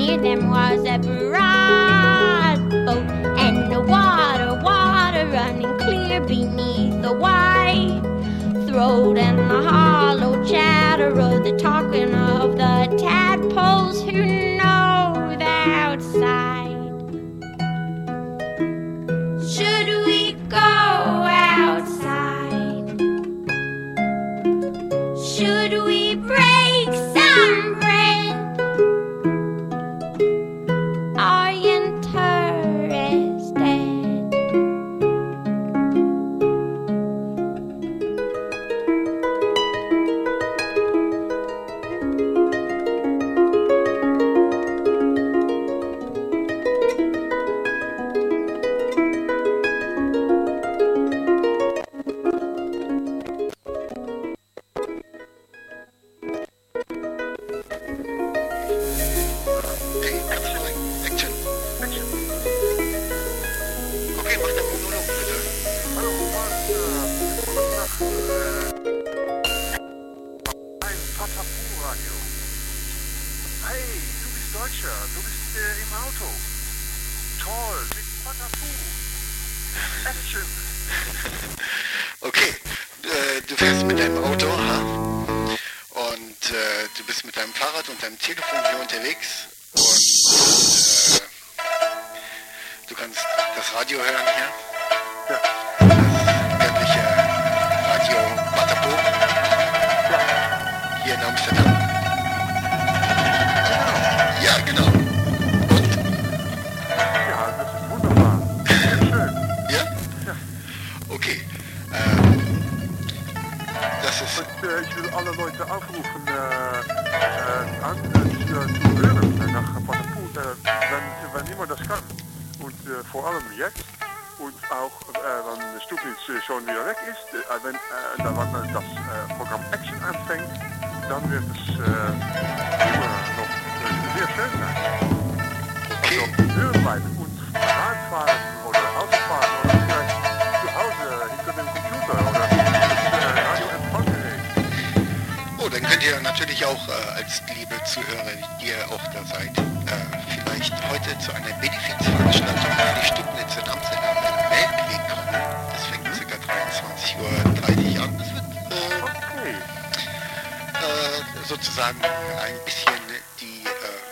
near them was a broad boat, and the water running clear beneath the white throat, and the hollow chatter of the talking of the tadpoles who know the outside. Should we go outside? Should we break some bread? Are you interested? Okay, du fährst mit deinem Auto, ha? Und du bist mit deinem Fahrrad und deinem Telefon hier unterwegs und du kannst das Radio hören hier. Ja. Das göttliche Radio Patapo. Ja. Hier in Amsterdam. Ja, genau. Und? Ja, das ist wunderbar. Sehr schön. Ja? Ja. Okay. Das ist... Und, ich will alle Leute aufrufen, zu hören nach Patapo, wenn immer das kann. Und vor allem jetzt. Und auch, wenn Stublitz schon wieder weg ist, wenn das Programm Action anfängt, dann wird es immer noch sehr schön sein. Okay. Also hören bleiben und Radfahren oder Autofahren oder vielleicht zu Hause hinter dem Computer oder das Radioempfanggerät. Oh, dann könnt ihr natürlich auch als liebe Zuhörer, die ihr auch da seid, vielleicht heute zu einer Benefizveranstaltung für die Stubnitz in Amsterdam im Melkweg kommen. Das fängt ca. 23:30 Uhr an. Das wird Okay. Sozusagen ein bisschen die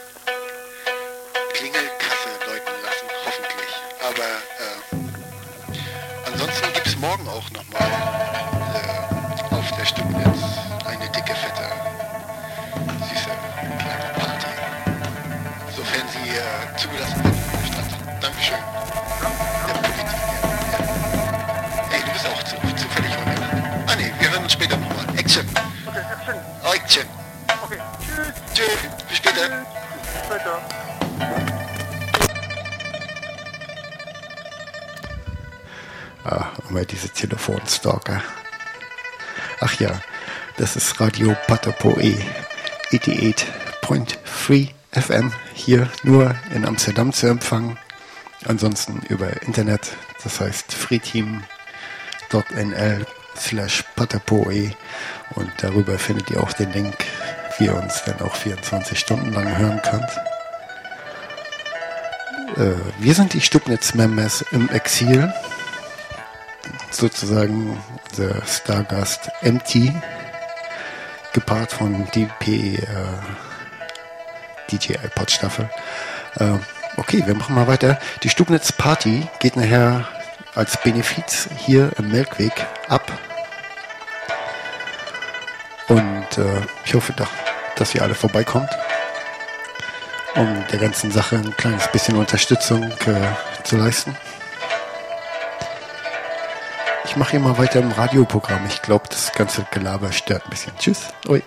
Klingelkasse läuten lassen, hoffentlich. Aber ansonsten gibt es morgen auch nochmal auf der Stubnitz eine dicke, fette, süße kleine Party. Sofern sie zugelassen wird von der Stadt. Dankeschön. Der Politik. Ja. Hey, du bist auch zufällig heute. Ah ne, wir hören uns später nochmal. Action. Okay, Action. Action. Okay, tschüss. Tschüss. Bis später. Bis später. Immer diese Telefonstalker. Ach ja, das ist Radio Patapoe 88.3 FM, hier nur in Amsterdam zu empfangen. Ansonsten über Internet, das heißt freeteam.nl/Patapoe, und darüber findet ihr auch den Link, wie ihr uns dann auch 24 Stunden lang hören könnt. Wir sind die Stubnitz-Members im Exil. Sozusagen unser Stargast MT, gepaart von DP DJ iPod Staffel. Okay, wir machen mal weiter. Die Stubnitz Party geht nachher als Benefiz hier im Melkweg ab. Und ich hoffe doch, dass ihr alle vorbeikommt, um der ganzen Sache ein kleines bisschen Unterstützung zu leisten. Ich mache hier mal weiter im Radioprogramm. Ich glaube, das ganze Gelaber stört ein bisschen. Tschüss. Ui.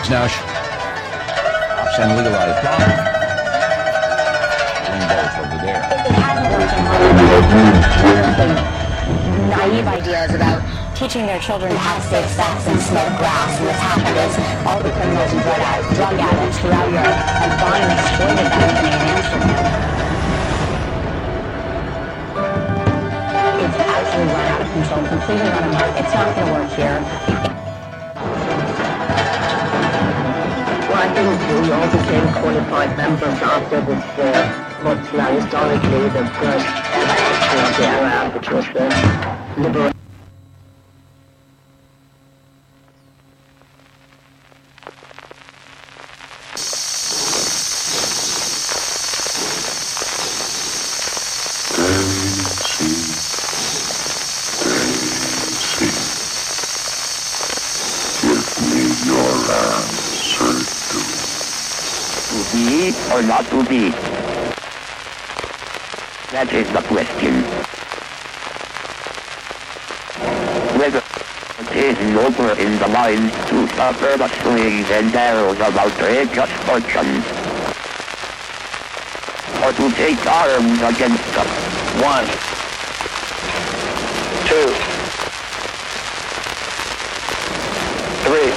Now, ops and legalized problems. Both over there. Naive ideas about teaching their children to have safe sex and smoke grass, and what's happened is all the criminals and drug addicts throughout Europe have gone and exploited that in Amsterdam. It's absolutely run out of control, completely run amok. It's not going to work here. Well, I think we all became qualified members after this what's now historically the first election of the era, which was the liberal. Or not to be? That is the question. Whether it is nobler in the mind to suffer the slings and arrows of outrageous fortune, or to take arms against them. 1, 2, 3,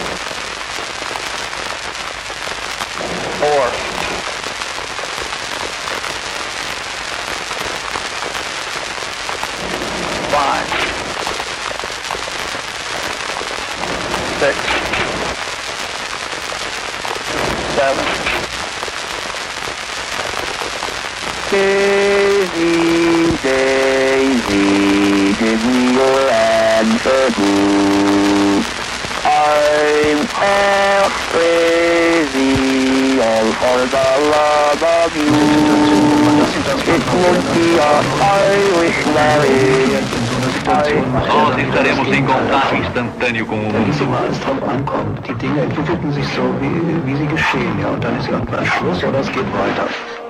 4. 5, 6, 7. Daisy, Daisy, give me your answer too. I'm half crazy, all for the love of you. It would be a Irish marriage. Oggi saremo in contatto istantaneo con un drauf ankommt. Die Dinge entwickelten sich so, wie sie geschehen, ja, und dann ist irgendwann Schluss oder es geht weiter.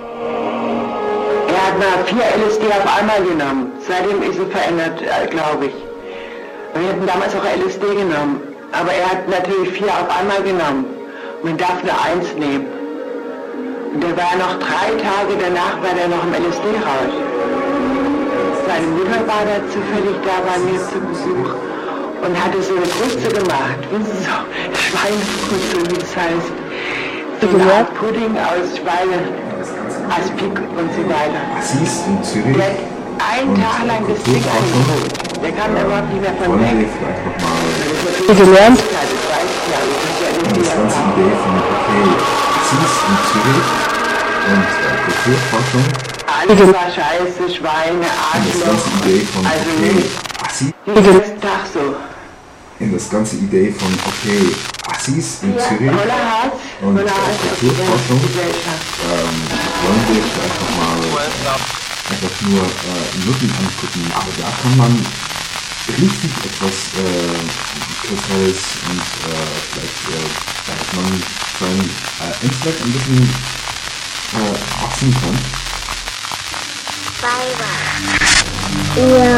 Er hat mal 4 LSD auf einmal genommen. Seitdem ist er verändert, glaube ich. Wir hatten damals auch LSD genommen. Aber er hat natürlich 4 auf einmal genommen. Man darf nur 1 nehmen. Und er war noch 3 Tage danach, war er noch im LSD-Rausch. Seine Mutter war da zufällig da bei mir zu Besuch und hatte so eine Kruste gemacht. Wissen Sie, so Schweinekruste, wie es heißt. So eine Art Pudding aus Schweineaspik und so weiter. Der hat einen Tag lang das Ding angeholt. Der kam überhaupt nicht mehr von weg. Gelernt? Das ganze Idee von, okay, Assis in Zürich und Kulturforschung. Alles war scheiße, Schweine, Arschloch, also nicht. Jeden Tag so. In das ganze Idee von, okay, Assis in Zürich und Kulturforschung wollen wir vielleicht nochmal einfach nur Nutten angucken, aber da kann man richtig etwas Kulturelles und vielleicht dass man sein Intellekt ein bisschen wachsen kann. Ja.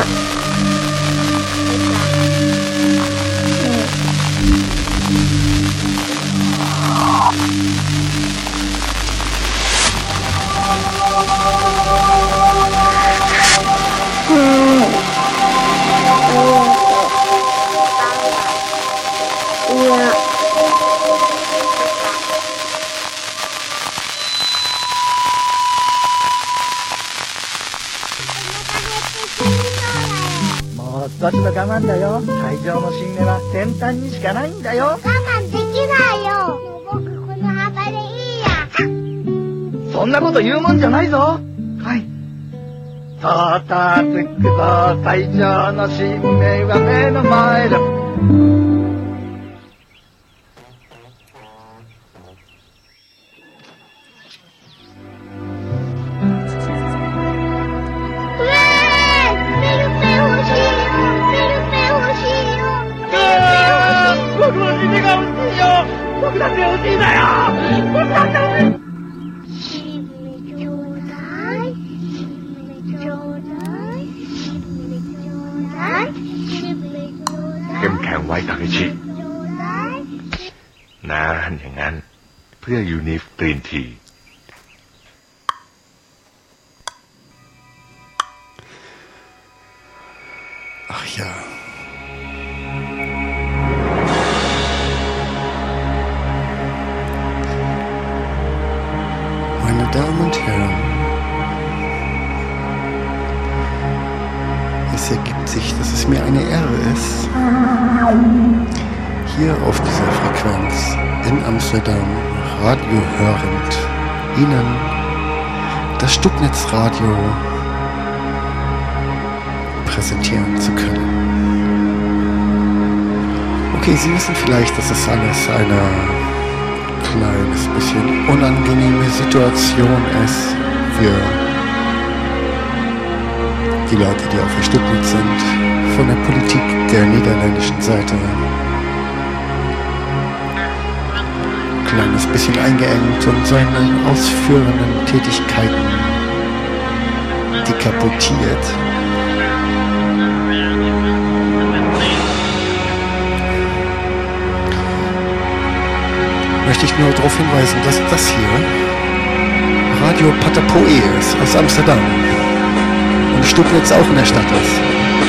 少しの我慢だよ。会場の新芽は先端にしかないんだよ。 我慢できないよ。僕この幅でいいや。 そんなこと言うもんじゃないぞ。はい。さあつくぞ、会場の新芽は目の前だ。 นะอย่างนั้นเพื่อยูนิฟกรีนที Ach ja. Meine Damen und Herren, es ergibt sich, dass es mir eine Ehre ist, hier auf dieser Frequenz in Amsterdam Radio hörend Ihnen das Stucknetzradio präsentieren zu können. Okay, Sie wissen vielleicht, dass das alles eine kleines bisschen unangenehme Situation ist für die Leute, die auf der Stuttnitz sind, von der Politik der niederländischen Seite. Kleines bisschen eingeengt und seine ausführenden Tätigkeiten dekaputiert. Möchte ich nur darauf hinweisen, dass das hier Radio Patapoe ist aus Amsterdam und Stuttgart auch in der Stadt ist.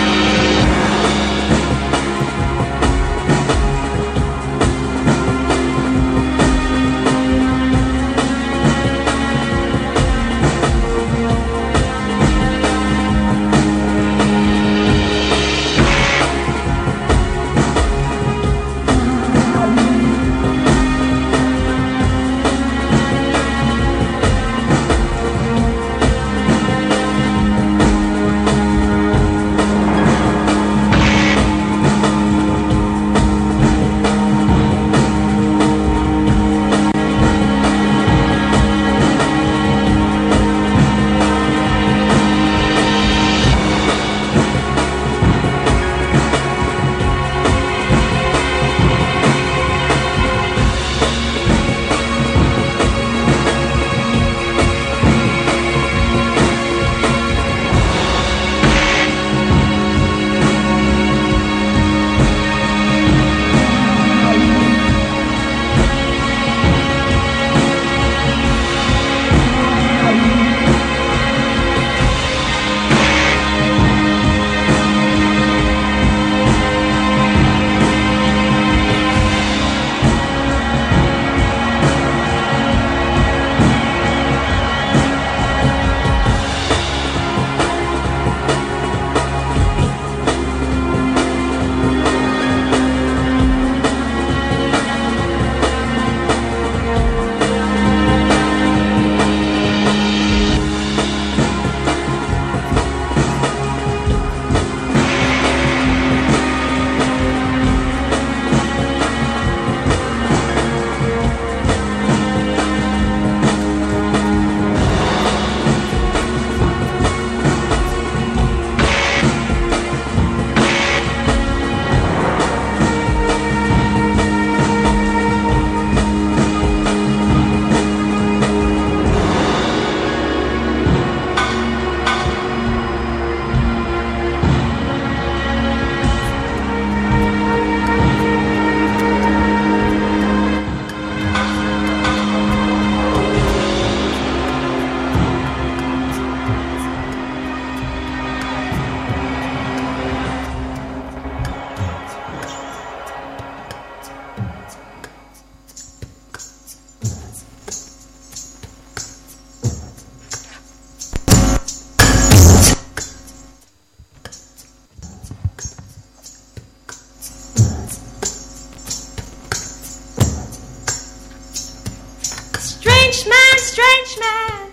Strange man,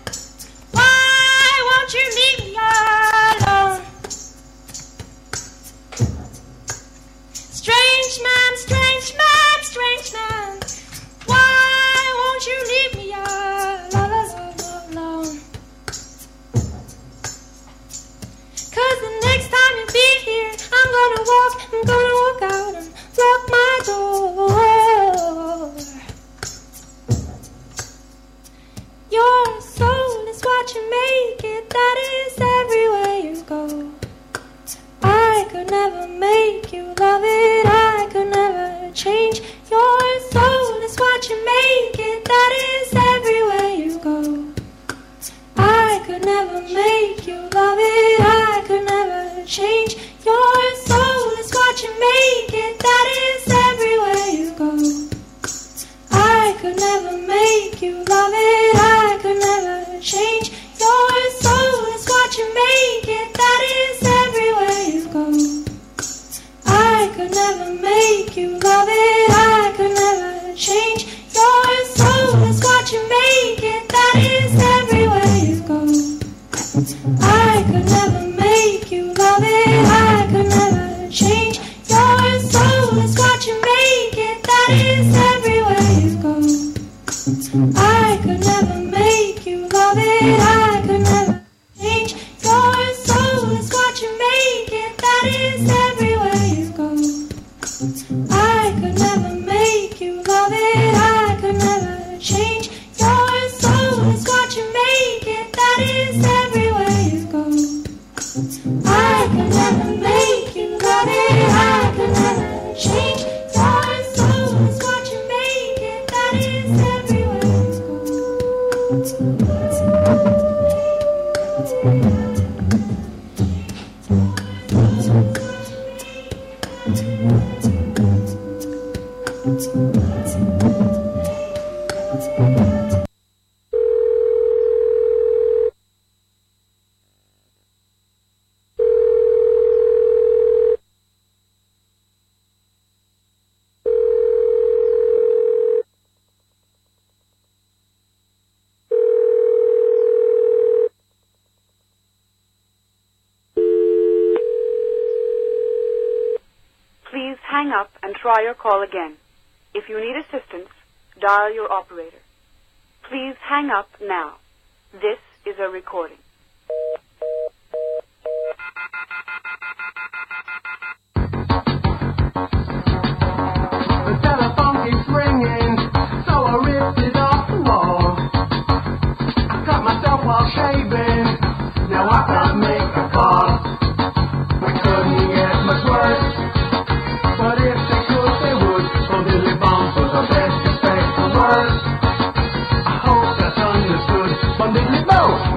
why won't you leave me alone? Strange man, strange man, strange man, why won't you leave me alone? 'Cause the next time you'll be here, I'm gonna walk out and lock my door. Your soul is what you make it, that is everywhere you go. I could never make you love it, I could never change. Your soul is change your soul is what you make it. That is everywhere you go. I could never make you love it. I could never change your soul is what you make it. That is everywhere you go. I could never make you love it. I could never change your soul is what you make it. That is everywhere you go. I could never make you love it. I could never change your soul is what you make it. That is everywhere you go. I could never make you love it. I could never change your soul is what you make it. That is everywhere you go. I could never make you love it. I could never change your soul is what you make it. That is everywhere you go. I could never make you love it. I could never change your soul is what you make it. That is everywhere you go. Please hang up and try your call again. If you need assistance, dial your operator. Please hang up now. This is a recording. The telephone keeps ringing, so I ripped it off the wall. I cut myself while shaving, now I can't make a call. We couldn't get much worse, but if they could, they would. So Dilly Bombs was our best effect for words. I hope that's understood. Bon Diddly Bo!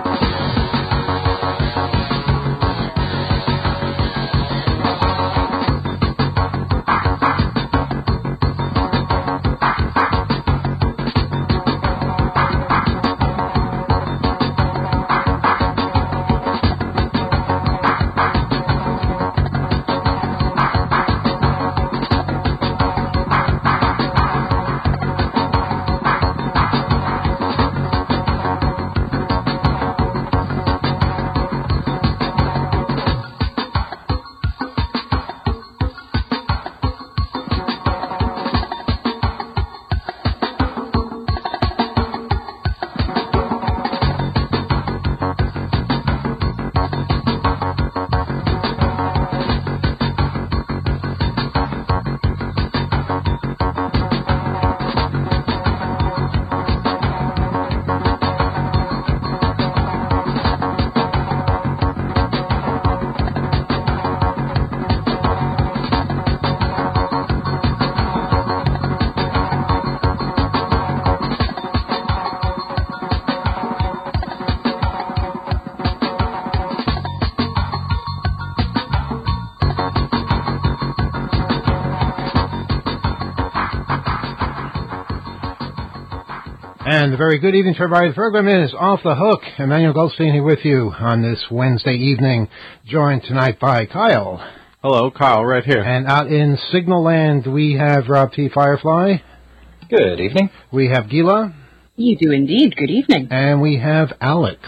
And a very good evening to everybody. The program is Off the Hook. Emmanuel Goldstein here with you on this Wednesday evening, joined tonight by Kyle. Hello, Kyle, right here. And out in Signal Land, we have Rob T. Firefly. Good evening. We have Gila. You do indeed. Good evening. And we have Alex.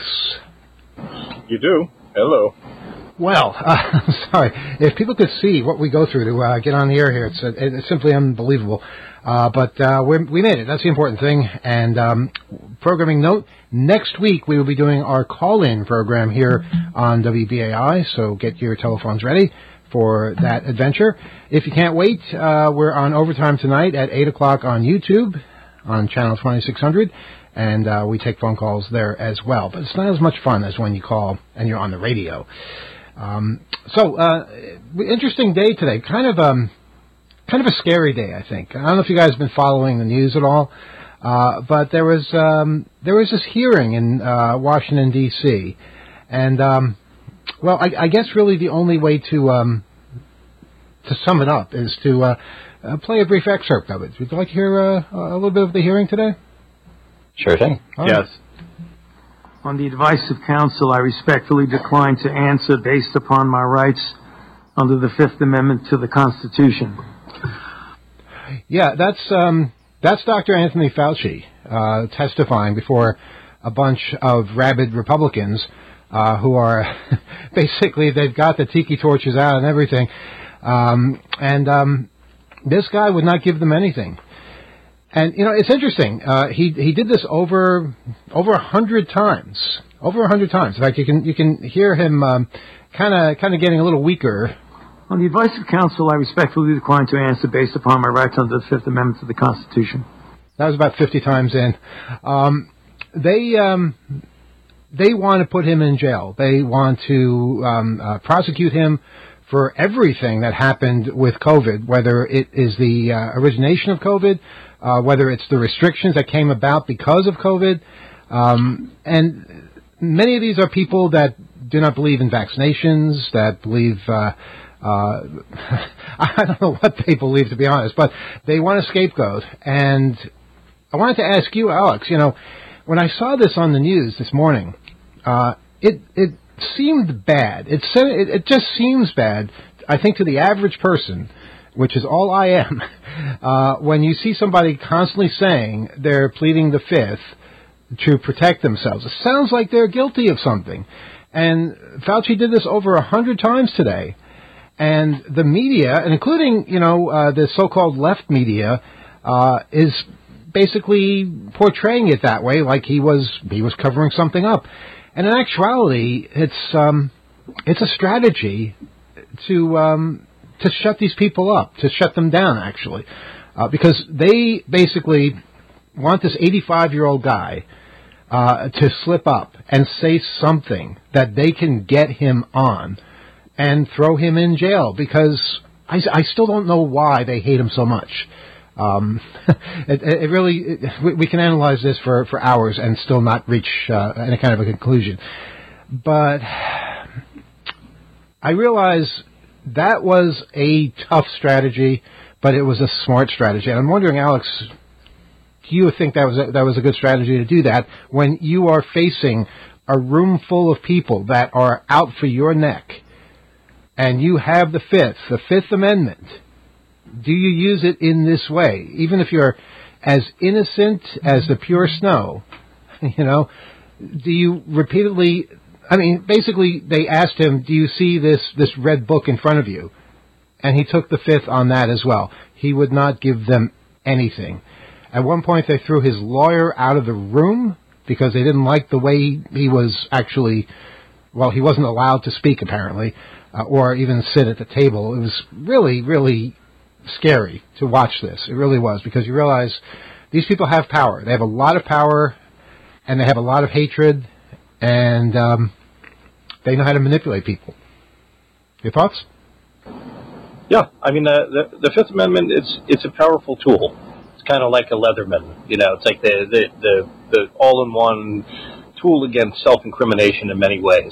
You do. Hello. Well, I'm sorry. If people could see what we go through to get on the air here, it's simply unbelievable. But we made it. That's the important thing. And programming note, next week we will be doing our call-in program here on WBAI, so get your telephones ready for that adventure. If you can't wait, we're on overtime tonight at 8 o'clock on YouTube on channel 2600, and we take phone calls there as well. But it's not as much fun as when you call and you're on the radio. Interesting day today. Kind of a scary day, I think. I don't know if you guys have been following the news at all, but there was this hearing in Washington D.C. and Well, I guess really the only way to sum it up is to play a brief excerpt of it. Would you like to hear a little bit of the hearing today? Sure thing. Yes. On the advice of counsel, I respectfully decline to answer based upon my rights under the Fifth Amendment to the Constitution. Yeah, that's Dr. Anthony Fauci testifying before a bunch of rabid Republicans who are basically, they've got the tiki torches out and everything. This guy would not give them anything. And, you know, it's interesting. He did this over 100 times. Over 100 times. In fact, you can hear him kind of getting a little weaker. On the advice of counsel, I respectfully decline to answer based upon my rights under the Fifth Amendment to the Constitution. That was about 50 times in. They want to put him in jail. They want to prosecute him for everything that happened with COVID, whether it is the origination of COVID, whether it's the restrictions that came about because of COVID. And many of these are people that do not believe in vaccinations, that believe, I don't know what they believe, to be honest, but they want a scapegoat. And I wanted to ask you, Alex, you know, when I saw this on the news this morning, it seemed bad. It just seems bad, I think, to the average person, which is all I am, when you see somebody constantly saying they're pleading the Fifth to protect themselves. It sounds like they're guilty of something. And Fauci did this over 100 times today. And the media, and including, you know, the so-called left media, is basically portraying it that way, like he was covering something up. And in actuality, it's a strategy to shut these people up, to shut them down, actually, because they basically want this 85-year-old guy to slip up and say something that they can get him on and throw him in jail, because I still don't know why they hate him so much. It really, we can analyze this for hours and still not reach any kind of a conclusion. But I realize that was a tough strategy, but it was a smart strategy. And I'm wondering, Alex, do you think that was a good strategy to do that when you are facing a room full of people that are out for your neck, and you have the Fifth Amendment? Do you use it in this way, even if you're as innocent as the pure snow? You know, do you repeatedly? I mean, basically, they asked him, "Do you see this red book in front of you?" And he took the Fifth on that as well. He would not give them anything. At one point, they threw his lawyer out of the room because they didn't like the way he was actually. Well, he wasn't allowed to speak apparently, or even sit at the table. It was really, really scary to watch this. It really was, because you realize these people have power. They have a lot of power, and they have a lot of hatred, and they know how to manipulate people. Your thoughts? Yeah, I mean, the Fifth Amendment, it's a powerful tool. It's kind of like a Leatherman, you know. It's like the all-in-one tool against self-incrimination in many ways.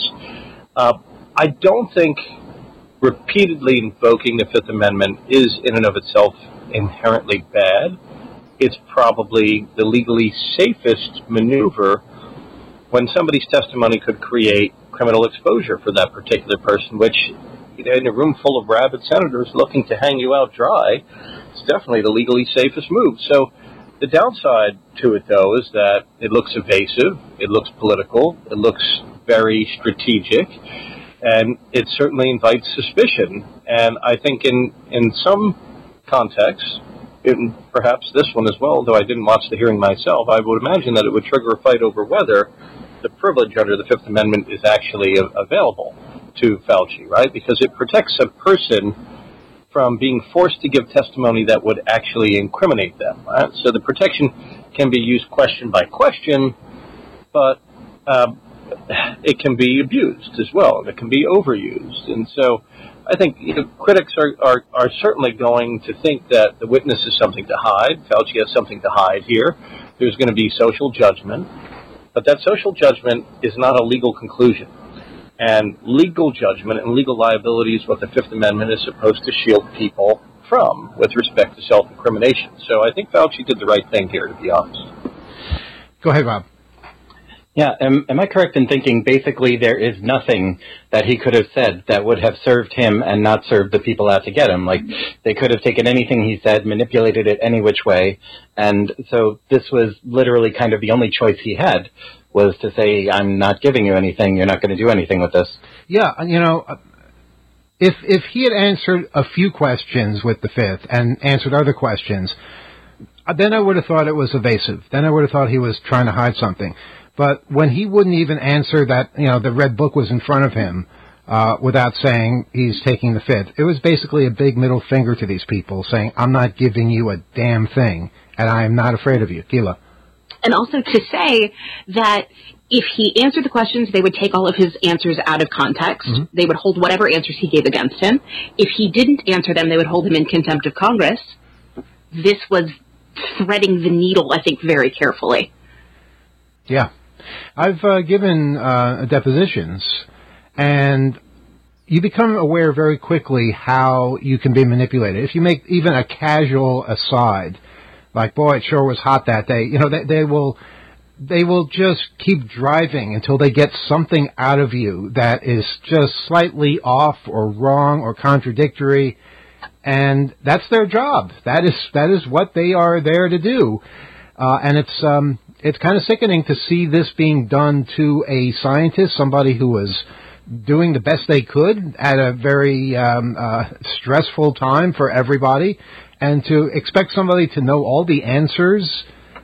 I don't think repeatedly invoking the Fifth Amendment is in and of itself inherently bad. It's probably the legally safest maneuver when somebody's testimony could create criminal exposure for that particular person, which, you know, in a room full of rabid senators looking to hang you out dry, it's definitely the legally safest move. So the downside to it, though, is that it looks evasive, it looks political, it looks very strategic, and it certainly invites suspicion. And I think in some contexts, in perhaps this one as well, though I didn't watch the hearing myself, I would imagine that it would trigger a fight over whether the privilege under the Fifth Amendment is actually available to Fauci, right? Because it protects a person from being forced to give testimony that would actually incriminate them, right? So the protection can be used question by question, but it can be abused as well, and it can be overused. And so I think, you know, critics are certainly going to think that the witness has something to hide. Fauci has something to hide here. There's going to be social judgment. But that social judgment is not a legal conclusion. And legal judgment and legal liability is what the Fifth Amendment is supposed to shield people from with respect to self-incrimination. So I think Fauci did the right thing here, to be honest. Go ahead, Rob. Yeah, am I correct in thinking basically there is nothing that he could have said that would have served him and not served the people out to get him? Like, they could have taken anything he said, manipulated it any which way, and so this was literally kind of the only choice he had, was to say, I'm not giving you anything, you're not going to do anything with this. Yeah, if he had answered a few questions with the Fifth and answered other questions, then I would have thought it was evasive. Then I would have thought he was trying to hide something. But when he wouldn't even answer that, the red book was in front of him without saying he's taking the Fifth, it was basically a big middle finger to these people saying, I'm not giving you a damn thing, and I am not afraid of you. Gila. And also to say that if he answered the questions, they would take all of his answers out of context. Mm-hmm. They would hold whatever answers he gave against him. If he didn't answer them, they would hold him in contempt of Congress. This was threading the needle, I think, very carefully. Yeah. I've given depositions, and you become aware very quickly how you can be manipulated. If you make even a casual aside, like, boy, it sure was hot that day, they will just keep driving until they get something out of you that is just slightly off or wrong or contradictory, and that's their job. That is what they are there to do, and it's kind of sickening to see this being done to a scientist, somebody who was doing the best they could at a very stressful time for everybody, and to expect somebody to know all the answers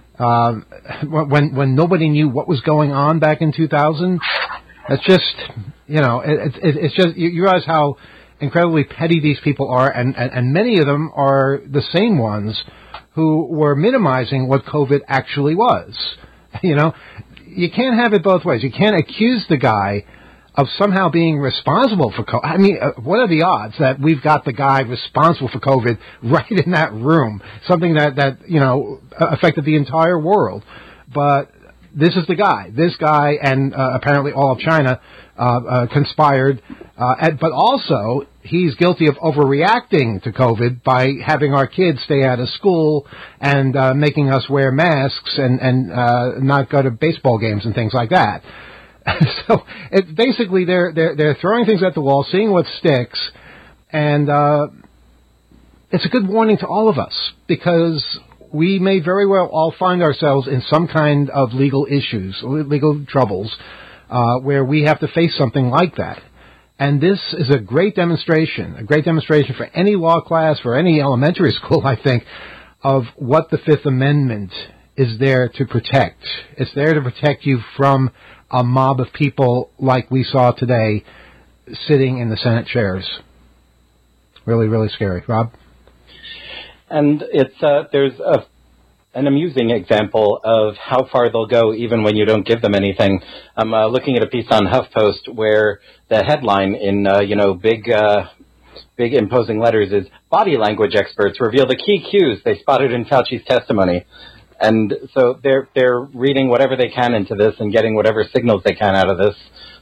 when nobody knew what was going on back in 2000. That's just, it's just, you realize how incredibly petty these people are, and many of them are the same ones who were minimizing what COVID actually was. You can't have it both ways. You can't accuse the guy of somehow being responsible for COVID. I mean, what are the odds that we've got the guy responsible for COVID right in that room? Something that affected the entire world. But this is the guy. This guy and apparently all of China conspired. But also, he's guilty of overreacting to COVID by having our kids stay out of school and making us wear masks and not go to baseball games and things like that. So basically they're throwing things at the wall, seeing what sticks, and it's a good warning to all of us, because we may very well all find ourselves in some kind of legal issues, legal troubles, where we have to face something like that. And this is a great demonstration for any law class, for any elementary school, I think, of what the Fifth Amendment is there to protect. It's there to protect you from a mob of people like we saw today sitting in the Senate chairs. Really, really scary. Rob? And it's there's an amusing example of how far they'll go even when you don't give them anything. I'm looking at a piece on HuffPost where the headline in big imposing letters is "Body language experts reveal the key cues they spotted in Fauci's testimony." And so they're reading whatever they can into this and getting whatever signals they can out of this.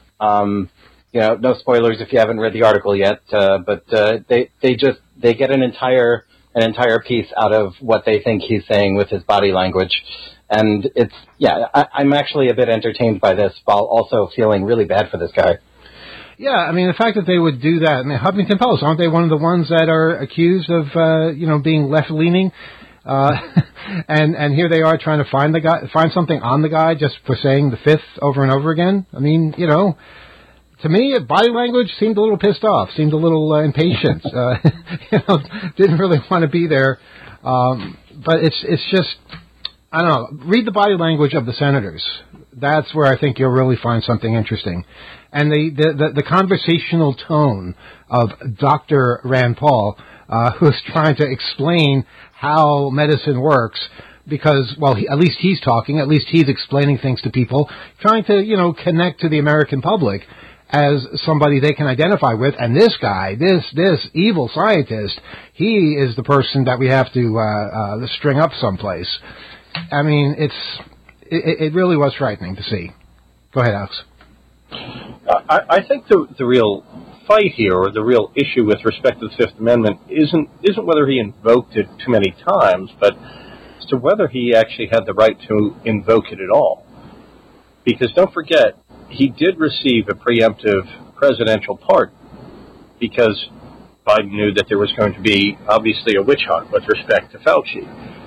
No spoilers if you haven't read the article yet, but they get an entire piece out of what they think he's saying with his body language. And I'm actually a bit entertained by this while also feeling really bad for this guy. Yeah, I mean, the fact that they would do that, I mean, Huffington Post, aren't they one of the ones that are accused of, being left-leaning? And here they are trying to find something on the guy just for saying the Fifth over and over again. I mean, to me, body language seemed a little pissed off, seemed a little impatient. Didn't really want to be there. But it's just, I don't know. Read the body language of the senators. That's where I think you'll really find something interesting. And the conversational tone of Dr. Rand Paul, who's trying to explain how medicine works, because, well, at least he's talking, at least he's explaining things to people, trying to, connect to the American public as somebody they can identify with. And this guy, this evil scientist, he is the person that we have to string up someplace. I mean, it really was frightening to see. Go ahead, Alex. I think the real fight here, or the real issue with respect to the Fifth Amendment, isn't whether he invoked it too many times, but as to whether he actually had the right to invoke it at all. Because don't forget, he did receive a preemptive presidential pardon because Biden knew that there was going to be, obviously, a witch hunt with respect to Fauci.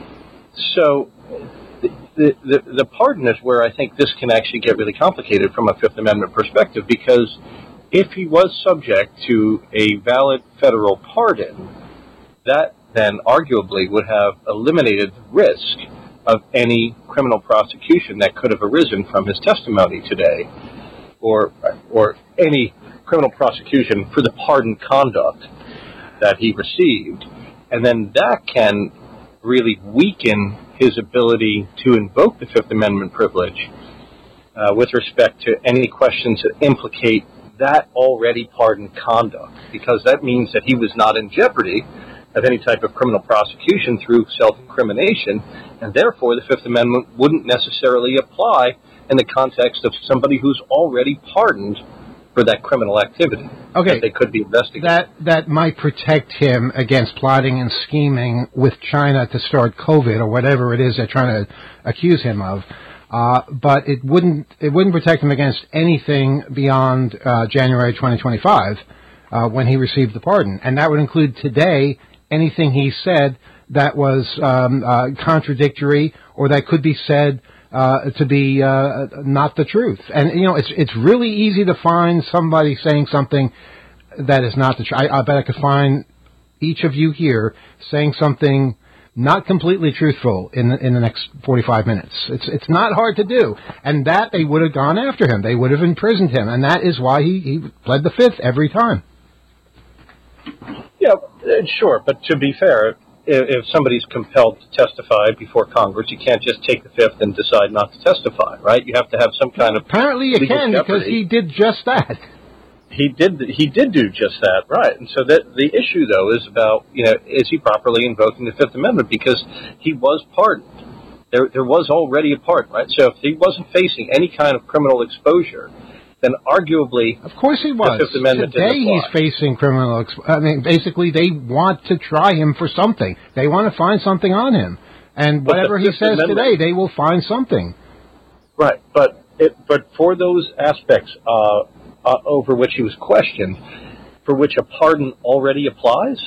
So the pardon is where I think this can actually get really complicated from a Fifth Amendment perspective, because if he was subject to a valid federal pardon, that then arguably would have eliminated the risk of any criminal prosecution that could have arisen from his testimony today, or any criminal prosecution for the pardoned conduct that he received. And then that can really weaken his ability to invoke the Fifth Amendment privilege with respect to any questions that implicate that already pardoned conduct, because that means that he was not in jeopardy of any type of criminal prosecution through self-incrimination, and therefore the Fifth Amendment wouldn't necessarily apply in the context of somebody who's already pardoned for that criminal activity. Okay, that they could be investigated. That might protect him against plotting and scheming with China to start COVID or whatever it is they're trying to accuse him of. But it wouldn't protect him against anything beyond January 2025 when he received the pardon, and that would include today anything he said that was contradictory or that could be said to be not the truth. And it's really easy to find somebody saying something that is not the truth. I bet I could find each of you here saying something not completely truthful in the next 45 minutes. It's not hard to do, and that they would have gone after him. They would have imprisoned him, and that is why he pled the Fifth every time. Yeah, sure, but to be fair, if somebody's compelled to testify before Congress, you can't just take the Fifth and decide not to testify, right? You have to have some kind of apparently you can jeopardy. Because he did just that. He did do just that, right? And so the issue, though, is about, is he properly invoking the Fifth Amendment? Because he was pardoned. There was already a pardon, right? So if he wasn't facing any kind of criminal exposure, then arguably, of course he was. The Fifth Amendment Today he's facing criminal. Basically, they want to try him for something. They want to find something on him, and whatever he says today, they will find something. Right, but for those aspects over which he was questioned, for which a pardon already applies,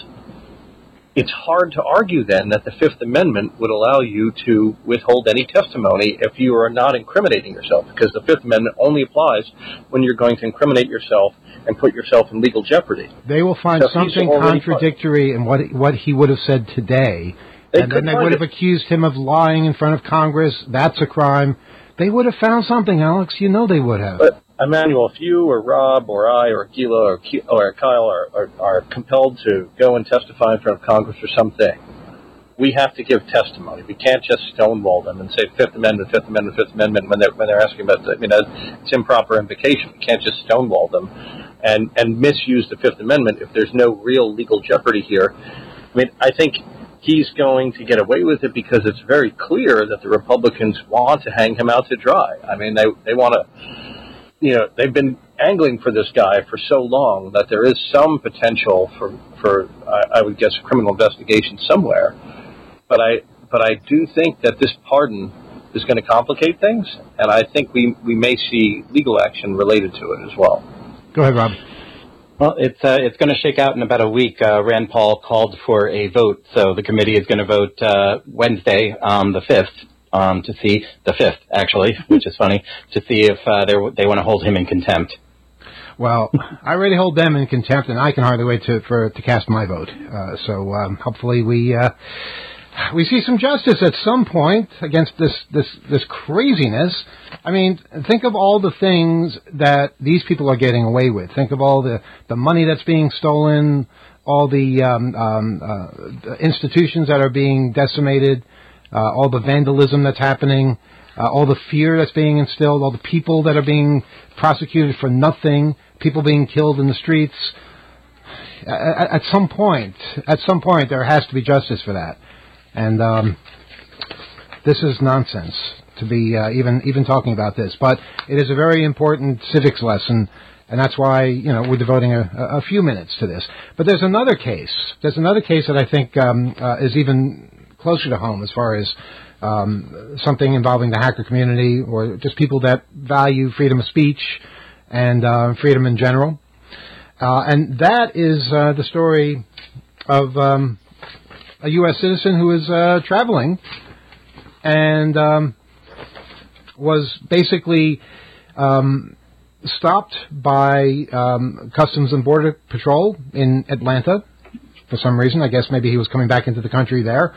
it's hard to argue then that the Fifth Amendment would allow you to withhold any testimony if you are not incriminating yourself, because the Fifth Amendment only applies when you're going to incriminate yourself and put yourself in legal jeopardy. They will find something contradictory in what he would have said today, and then they would have accused him of lying in front of Congress. That's a crime. They would have found something, Alex. You know they would have. But Emmanuel, if you or Rob or I or Gila or Kyle are compelled to go and testify in front of Congress for something, we have to give testimony. We can't just stonewall them and say Fifth Amendment, Fifth Amendment, Fifth Amendment when they're asking about it's improper invocation. We can't just stonewall them and misuse the Fifth Amendment if there's no real legal jeopardy here. I think he's going to get away with it because it's very clear that the Republicans want to hang him out to dry. They want to. They've been angling for this guy for so long that there is some potential for I would guess, a criminal investigation somewhere. But I do think that this pardon is going to complicate things, and I think we may see legal action related to it as well. Go ahead, Rob. Well, it's going to shake out in about a week. Rand Paul called for a vote, so the committee is going to vote Wednesday, the 5th. To see the 5th, actually, which is funny, to see if they want to hold him in contempt. Well, I already hold them in contempt, and I can hardly wait to cast my vote. So hopefully we see some justice at some point against this craziness. Think of all the things that these people are getting away with. Think of all the money that's being stolen, all the institutions that are being decimated. All the vandalism that's happening, all the fear that's being instilled, all the people that are being prosecuted for nothing, people being killed in the streets. At some point, there has to be justice for that. And this is nonsense to be even talking about this. But it is a very important civics lesson, And that's why, we're devoting a few minutes to this. But there's another case. There's another case that I think is even closer to home as far as something involving the hacker community or just people that value freedom of speech and freedom in general. And that is the story of a U.S. citizen who was traveling and was basically stopped by Customs and Border Patrol in Atlanta for some reason. I guess maybe he was coming back into the country there.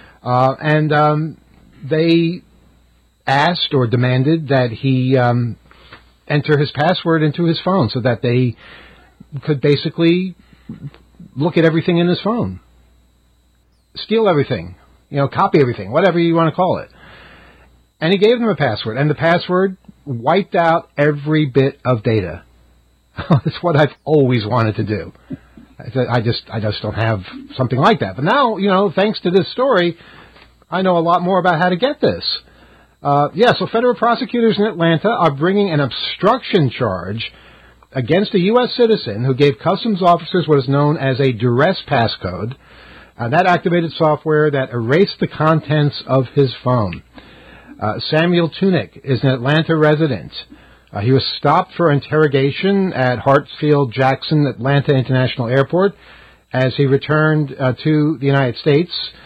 And they asked or demanded that he enter his password into his phone so that they could basically look at everything in his phone. Steal everything, copy everything, whatever you want to call it. And he gave them a password, and the password wiped out every bit of data. That's what I've always wanted to do. I just don't have something like that. But now, thanks to this story, I know a lot more about how to get this. So federal prosecutors in Atlanta are bringing an obstruction charge against a U.S. citizen who gave customs officers what is known as a duress passcode. That activated software that erased the contents of his phone. Samuel Tunick is an Atlanta resident. He was stopped for interrogation at Hartsfield-Jackson Atlanta International Airport as he returned to the United States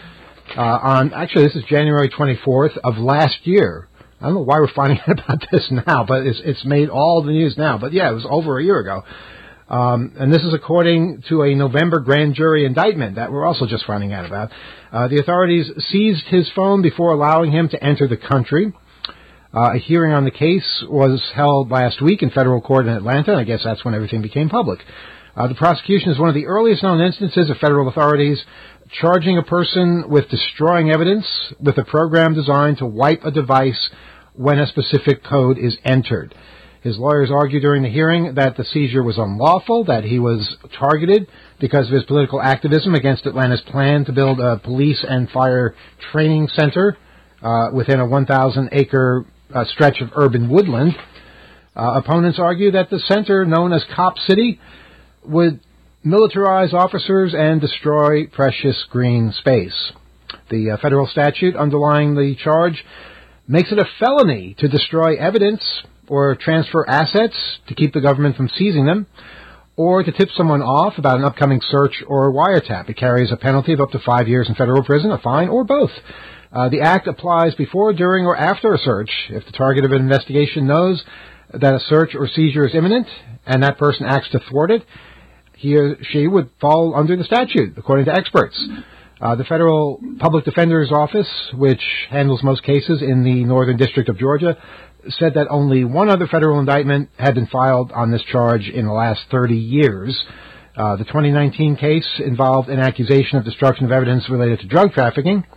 this is January 24th of last year. I don't know why we're finding out about this now, but it's made all the news now. But yeah, it was over a year ago. And this is according to a November grand jury indictment that we're also just finding out about. The authorities seized his phone before allowing him to enter the country. A hearing on the case was held last week in federal court in Atlanta, and I guess that's when everything became public. The prosecution is one of the earliest known instances of federal authorities charging a person with destroying evidence with a program designed to wipe a device when a specific code is entered. His lawyers argued during the hearing that the seizure was unlawful, that he was targeted because of his political activism against Atlanta's plan to build a police and fire training center within a 1,000-acre stretch of urban woodland. Opponents argue that the center, known as Cop City, would militarize officers and destroy precious green space. The federal statute underlying the charge makes it a felony to destroy evidence or transfer assets to keep the government from seizing them, or to tip someone off about an upcoming search or wiretap. It carries a penalty of up to 5 years in federal prison, a fine, or both. The act applies before, during, or after a search if the target of an investigation knows that a search or seizure is imminent and that person acts to thwart it. He or she would fall under the statute, according to experts. The Federal Public Defender's Office, which handles most cases in the Northern District of Georgia, said that only one other federal indictment had been filed on this charge in the last 30 years. The 2019 case involved an accusation of destruction of evidence related to drug trafficking.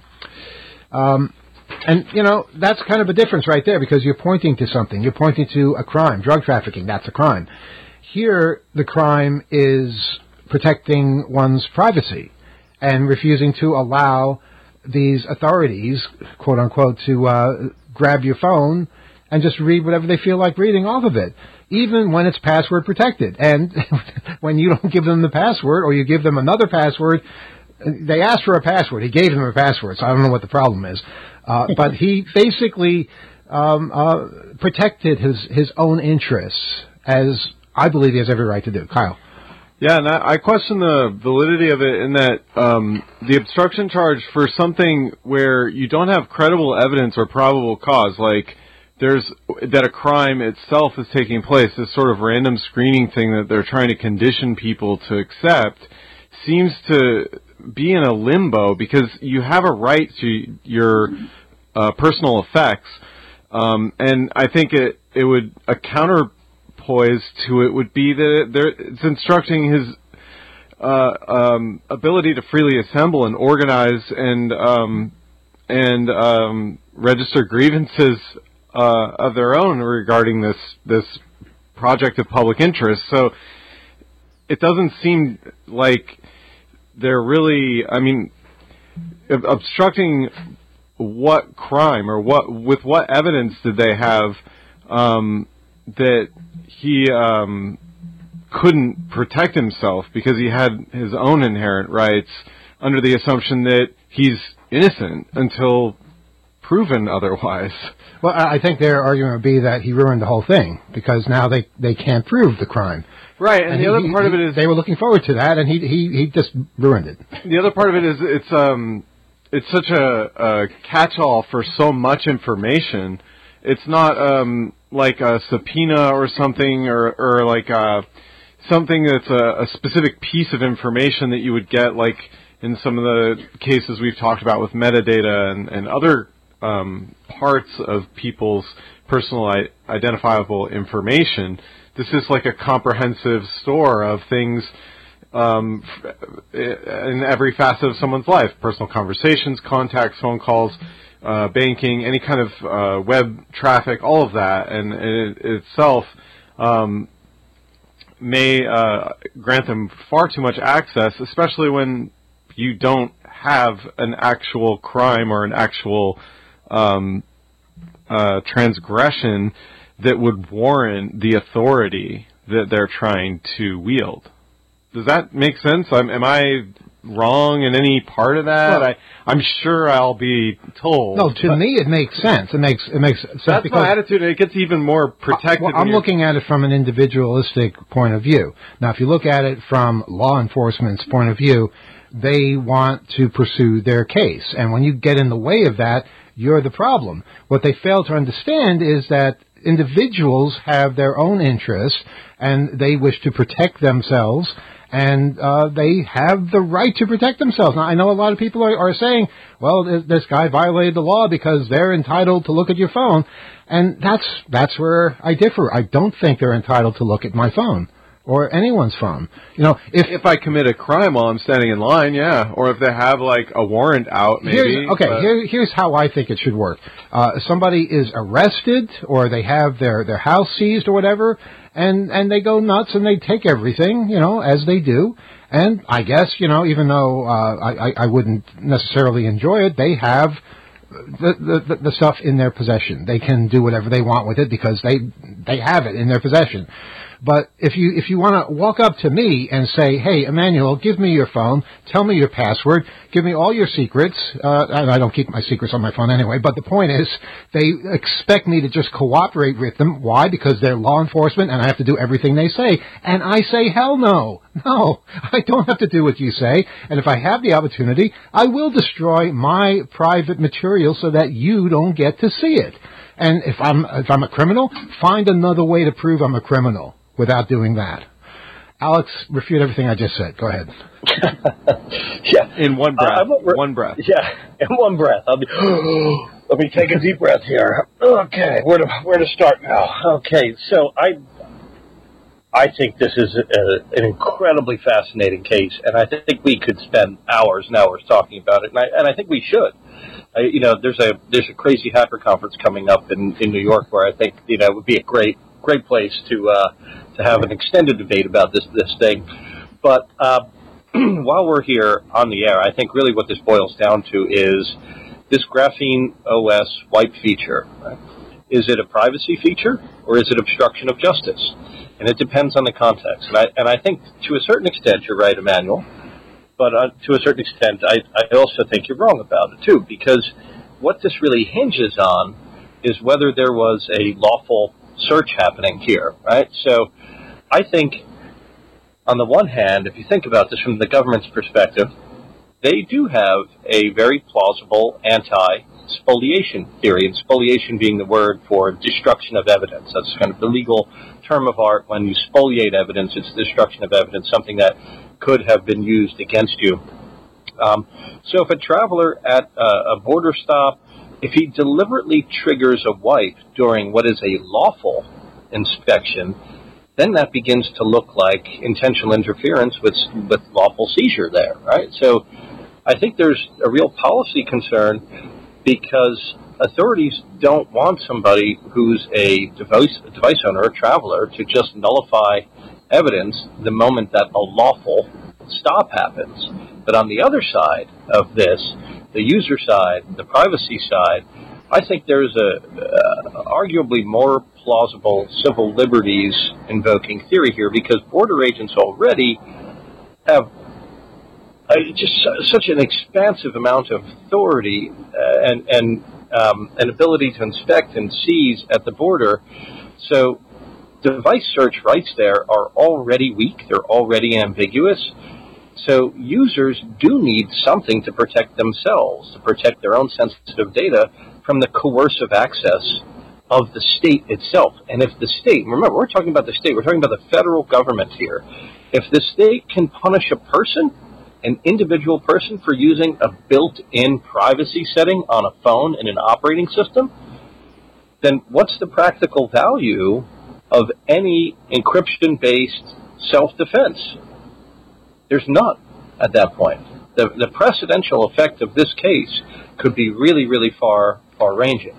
And, that's kind of a difference right there because you're pointing to something. You're pointing to a crime. Drug trafficking, that's a crime. Here, the crime is protecting one's privacy and refusing to allow these authorities, quote unquote, to grab your phone and just read whatever they feel like reading off of it, even when it's password protected. And when you don't give them the password or you give them another password, they asked for a password. He gave them a password, so I don't know what the problem is. But he basically protected his own interests, as I believe he has every right to do. Kyle. Yeah, and I question the validity of it in that the obstruction charge for something where you don't have credible evidence or probable cause, like that a crime itself is taking place, this sort of random screening thing that they're trying to condition people to accept, seems to be in a limbo because you have a right to your personal effects, and I think it would a counterpoise to it would be that it's instructing his ability to freely assemble and organize and register grievances of their own regarding this project of public interest. So it doesn't seem like they're really, obstructing what crime or with what evidence did they have that he couldn't protect himself because he had his own inherent rights under the assumption that he's innocent until proven otherwise. Well, I think their argument would be that he ruined the whole thing because now they can't prove the crime. Right, and the other part of it is they were looking forward to that, and he just ruined it. The other part of it is it's such a catch-all for so much information. It's not like a subpoena or something, or like something that's a specific piece of information that you would get, like in some of the cases we've talked about with metadata and other parts of people's personal identifiable information. This is like a comprehensive store of things in every facet of someone's life: personal conversations, contacts, phone calls, banking, any kind of web traffic, all of that, and it itself may grant them far too much access, especially when you don't have an actual crime or an actual transgression that would warrant the authority that they're trying to wield. Does that make sense? Am I wrong in any part of that? Well, I'm sure I'll be told. No, to me it makes sense. It makes sense. That's because my attitude. It gets even more protected. Well, I'm looking at it from an individualistic point of view. Now, if you look at it from law enforcement's point of view, they want to pursue their case. And when you get in the way of that, you're the problem. What they fail to understand is that individuals have their own interests and they wish to protect themselves, and they have the right to protect themselves. Now, I know a lot of people are saying, well, this guy violated the law because they're entitled to look at your phone, and that's where I differ. I don't think they're entitled to look at my phone or anyone's phone. You know, if I commit a crime while I'm standing in line, yeah, or if they have like a warrant out, maybe. Here's how I think it should work. Somebody is arrested, or they have their house seized or whatever, and they go nuts and they take everything, as they do. And I guess, even though I wouldn't necessarily enjoy it, they have the stuff in their possession. They can do whatever they want with it because they have it in their possession. But if you want to walk up to me and say, hey, Emmanuel, give me your phone, tell me your password, give me all your secrets, and I don't keep my secrets on my phone anyway, but the point is they expect me to just cooperate with them. Why? Because they're law enforcement and I have to do everything they say. And I say, hell no. No, I don't have to do what you say. And if I have the opportunity, I will destroy my private material so that you don't get to see it. And if I'm a criminal, find another way to prove I'm a criminal without doing that. Alex, refute everything I just said. Go ahead. Yeah. In one breath. One breath. Yeah, in one breath. Let me take a deep breath here. Okay, where to start now? Okay, so I think this is an incredibly fascinating case, and I think we could spend hours and hours talking about it, and I think we should. There's a crazy hacker conference coming up in New York where I think it would be a great place to have an extended debate about this thing. But while we're here on the air, I think really what this boils down to is this Graphene OS wipe feature. Right? Is it a privacy feature or is it obstruction of justice? And it depends on the context. And I think to a certain extent you're right, Emmanuel. But to a certain extent, I also think you're wrong about it too, because what this really hinges on is whether there was a lawful search happening here, right? So I think, on the one hand, if you think about this from the government's perspective, they do have a very plausible anti-spoliation theory, and spoliation being the word for destruction of evidence. That's kind of the legal term of art. When you spoliate evidence, it's destruction of evidence, something that could have been used against you. So if a traveler at a border stop, if he deliberately triggers a wipe during what is a lawful inspection, then that begins to look like intentional interference with lawful seizure there, right? So I think there's a real policy concern because authorities don't want somebody who's a device owner, a traveler, to just nullify evidence the moment that a lawful stop happens. But on the other side of this, the user side, the privacy side, I think there's a arguably more plausible civil liberties invoking theory here, because border agents already have just such an expansive amount of authority and an ability to inspect and seize at the border. So device search rights there are already weak. They're already ambiguous. So users do need something to protect themselves, to protect their own sensitive data from the coercive access of the state itself. And if the state, remember, we're talking about the state, we're talking about the federal government here. If the state can punish a person, an individual person, for using a built-in privacy setting on a phone in an operating system, then what's the practical value of any encryption-based self-defense? There's none at that point. The precedential effect of this case could be really, really far-ranging.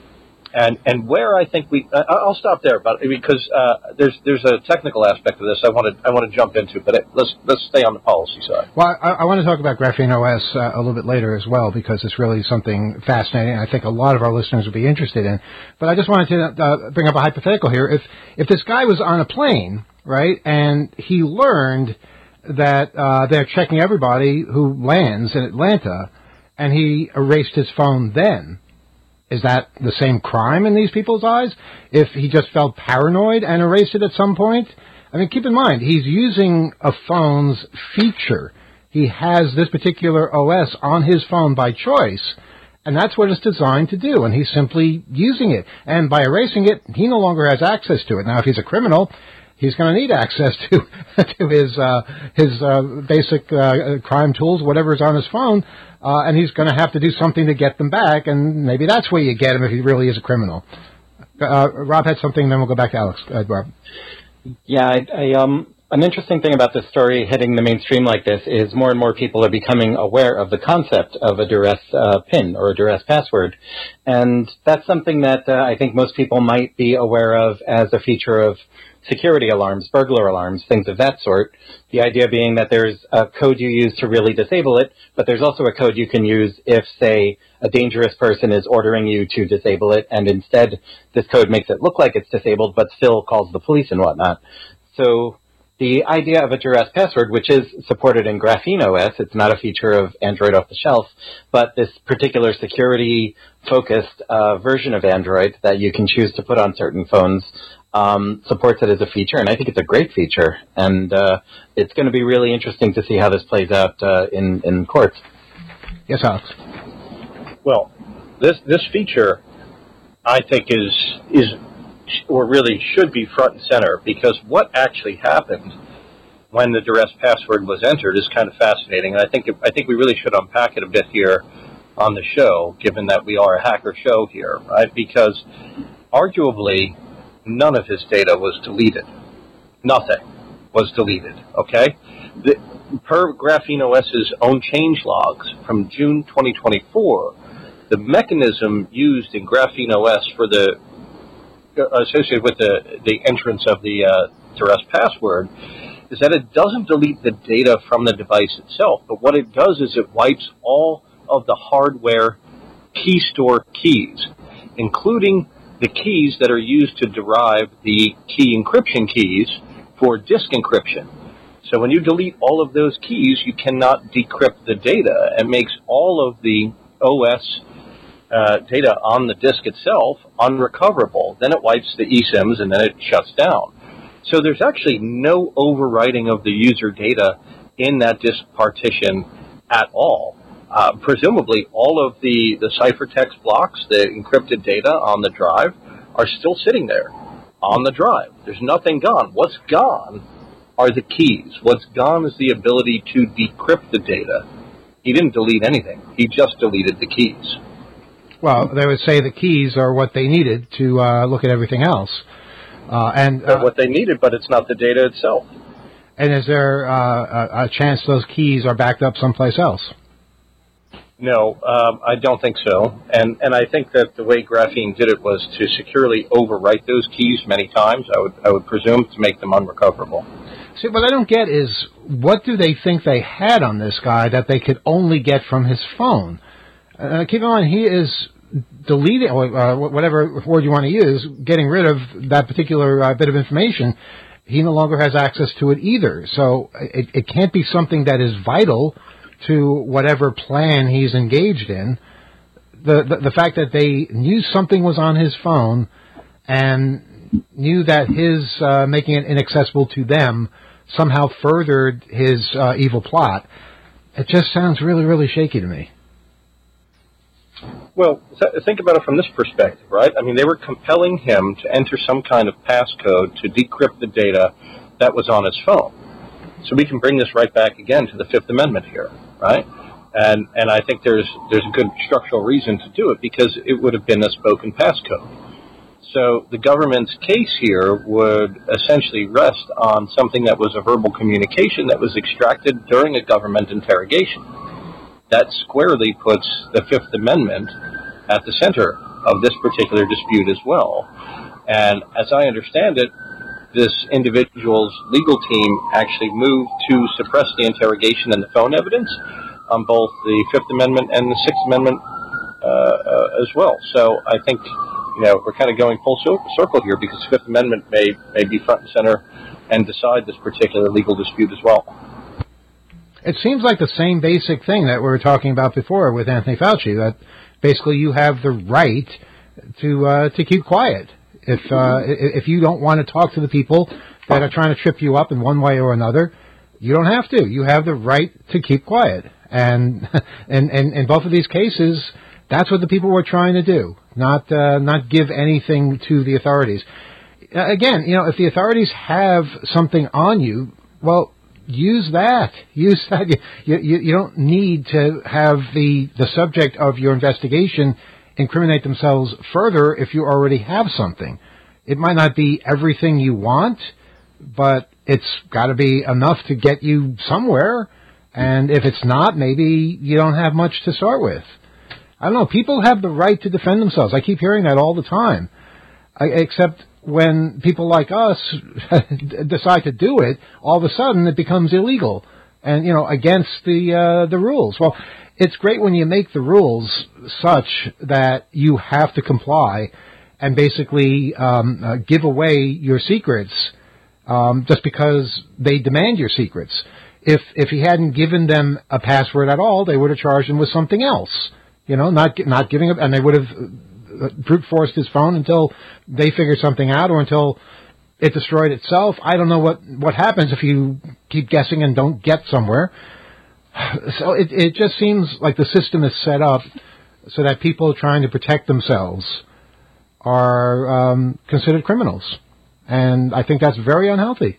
And where I think I'll stop there, but because there's a technical aspect of this I want to jump into, but let's stay on the policy side. Well, I want to talk about Graphene OS a little bit later as well, because it's really something fascinating. I think a lot of our listeners would be interested in. But I just wanted to bring up a hypothetical here. If this guy was on a plane, right, and he learned that they're checking everybody who lands in Atlanta, and he erased his phone then, is that the same crime in these people's eyes? If he just felt paranoid and erased it at some point? I mean, keep in mind, he's using a phone's feature. He has this particular OS on his phone by choice, and that's what it's designed to do, and he's simply using it. And by erasing it, he no longer has access to it. Now, if he's a criminal, he's going to need access to his basic crime tools, whatever's on his phone, and he's going to have to do something to get them back, and maybe that's where you get him if he really is a criminal. Rob had something, then we'll go back to Alex. Rob. Yeah, an interesting thing about this story hitting the mainstream like this is more and more people are becoming aware of the concept of a duress PIN or a duress password. And that's something that I think most people might be aware of as a feature of security alarms, burglar alarms, things of that sort. The idea being that there's a code you use to really disable it, but there's also a code you can use if, say, a dangerous person is ordering you to disable it, and instead this code makes it look like it's disabled, but still calls the police and whatnot. So the idea of a duress password, which is supported in Graphene OS, it's not a feature of Android off the shelf, but this particular security-focused version of Android that you can choose to put on certain phones supports it as a feature, and I think it's a great feature. And it's going to be really interesting to see how this plays out in courts. Yes, Alex. Well, this feature, I think, is or really should be front and center, because what actually happened when the duress password was entered is kind of fascinating, and I think we really should unpack it a bit here on the show, given that we are a hacker show here, right? Because arguably none of his data was deleted. Nothing was deleted, okay? Per Graphene OS's own change logs from June 2024, the mechanism used in Graphene OS for the associated with the entrance of the duress password is that it doesn't delete the data from the device itself, but what it does is it wipes all of the hardware key store keys, including the keys that are used to derive the key encryption keys for disk encryption. So when you delete all of those keys, you cannot decrypt the data, and makes all of the OS data on the disk itself unrecoverable. Then it wipes the eSIMs, and then it shuts down. So there's actually no overwriting of the user data in that disk partition at all. Presumably, all of the ciphertext blocks, the encrypted data on the drive, are still sitting there on the drive. There's nothing gone. What's gone are the keys. What's gone is the ability to decrypt the data. He didn't delete anything. He just deleted the keys. Well, they would say the keys are what they needed to look at everything else. They're what they needed, but it's not the data itself. And is there a chance those keys are backed up someplace else? No, I don't think so. And I think that the way Graphene did it was to securely overwrite those keys many times, I would presume, to make them unrecoverable. See, what I don't get is, what do they think they had on this guy that they could only get from his phone? Keep in mind, he is deleting, whatever word you want to use, getting rid of that particular bit of information, he no longer has access to it either. So it can't be something that is vital to whatever plan he's engaged in. The fact that they knew something was on his phone and knew that his making it inaccessible to them somehow furthered his evil plot, it just sounds really, really shaky to me. Well, think about it from this perspective, right? I mean, they were compelling him to enter some kind of passcode to decrypt the data that was on his phone. So we can bring this right back again to the Fifth Amendment here, right? And I think there's a good structural reason to do it because it would have been a spoken passcode. So the government's case here would essentially rest on something that was a verbal communication that was extracted during a government interrogation. That squarely puts the Fifth Amendment at the center of this particular dispute as well. And as I understand it, this individual's legal team actually moved to suppress the interrogation and the phone evidence on both the Fifth Amendment and the Sixth Amendment as well. So I think, we're kind of going full circle here because the Fifth Amendment may be front and center and decide this particular legal dispute as well. It seems like the same basic thing that we were talking about before with Anthony Fauci, that basically you have the right to keep quiet. If you don't want to talk to the people that are trying to trip you up in one way or another, you don't have to. You have the right to keep quiet. And in both of these cases, that's what the people were trying to do, not give anything to the authorities. Again, if the authorities have something on you, well, use that. You don't need to have the subject of your investigation incriminate themselves further if you already have something. It might not be everything you want, but it's got to be enough to get you somewhere. And if it's not, maybe you don't have much to start with. I don't know. People have the right to defend themselves. I keep hearing that all the time. Except when people like us decide to do it, all of a sudden it becomes illegal and, against the rules. Well, it's great when you make the rules such that you have to comply and basically give away your secrets just because they demand your secrets. If he hadn't given them a password at all, they would have charged him with something else. Not giving up, and they would have brute forced his phone until they figured something out or until it destroyed itself. I don't know what happens if you keep guessing and don't get somewhere. So it just seems like the system is set up so that people trying to protect themselves are considered criminals. And I think that's very unhealthy.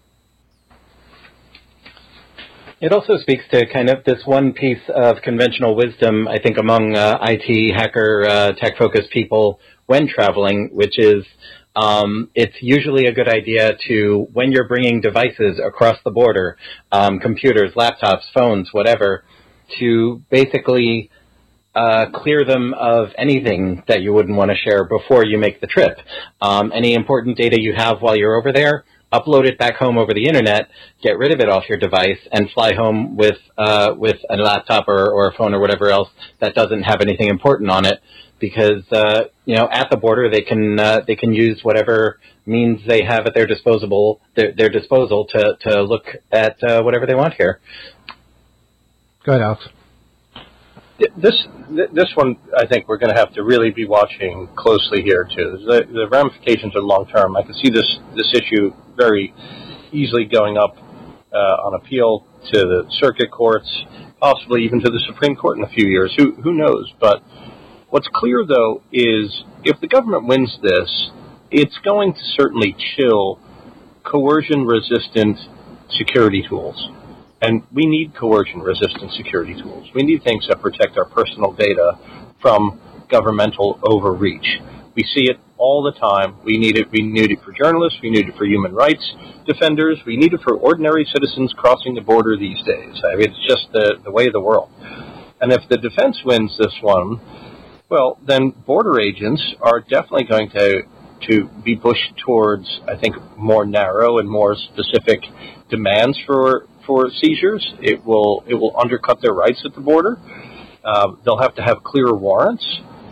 It also speaks to kind of this one piece of conventional wisdom, I think, among IT, hacker, tech-focused people when traveling, which is it's usually a good idea to, when you're bringing devices across the border, computers, laptops, phones, whatever, to basically clear them of anything that you wouldn't want to share before you make the trip. Any important data you have while you're over there, upload it back home over the internet, get rid of it off your device, and fly home with a laptop or a phone or whatever else that doesn't have anything important on it. Because at the border they can use whatever means they have at their disposal to look at whatever they want here. Go ahead, Alex. This one, I think we're going to have to really be watching closely here too. The ramifications are long term. I can see this issue very easily going up on appeal to the circuit courts, possibly even to the Supreme Court in a few years. Who knows? But what's clear, though, is if the government wins this, it's going to certainly chill coercion-resistant security tools. And we need coercion-resistant security tools. We need things that protect our personal data from governmental overreach. We see it all the time. We need it. We need it for journalists. We need it for human rights defenders. We need it for ordinary citizens crossing the border these days. I mean, it's just the way of the world. And if the defense wins this one, well, then border agents are definitely going to be pushed towards, I think, more narrow and more specific demands for seizures. It will undercut their rights at the border. They'll have to have clearer warrants.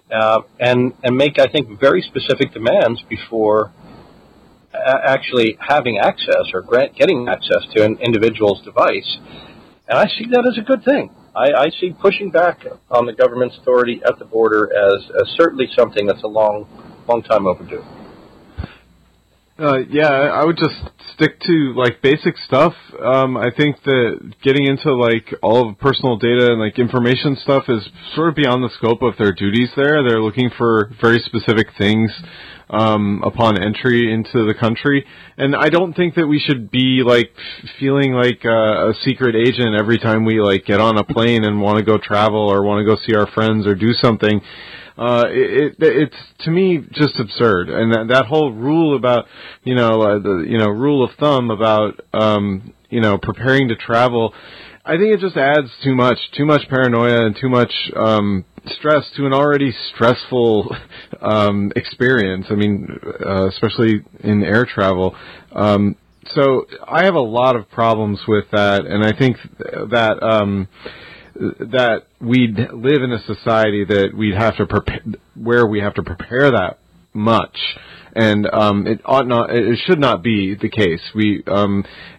and make, I think, very specific demands before actually having access or getting access to an individual's device. And I see that as a good thing. I see pushing back on the government's authority at the border as certainly something that's a long time overdue. Yeah, I would just stick to like basic stuff. I think that getting into like all of personal data and like information stuff is sort of beyond the scope of their duties there. They're looking for very specific things upon entry into the country. And I don't think that we should be like feeling like a secret agent every time we like get on a plane and want to go travel or want to go see our friends or do something. It's to me just absurd, and that whole rule about the rule of thumb about preparing to travel, I think it just adds too much paranoia and too much stress to an already stressful experience. I mean, especially in air travel. So I have a lot of problems with that, and I think that we'd live in a society that we'd have to where we have to prepare that much, and it should not be the case.